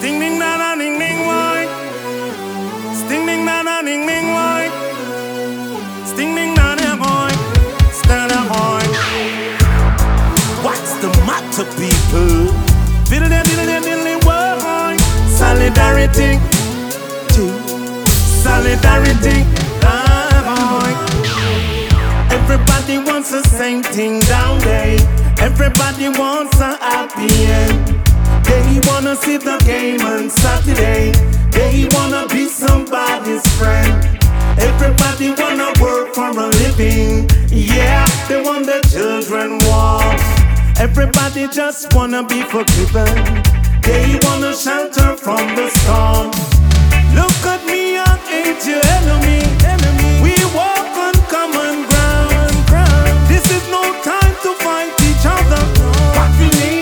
Sting ding na na ding ding why? Sting ding na na ding ding why? Sting ding na na boy, stand up boy. What's the matter, people? Diddle diddle diddle boy. Solidarity, solidarity, boy. Everybody wants the same thing down there. Everybody wants a happy end. They wanna see the game on Saturday. They wanna be somebody's friend. Everybody wanna work for a living. Yeah, they want their children walk. Everybody just wanna be forgiven. They wanna shelter from the storm.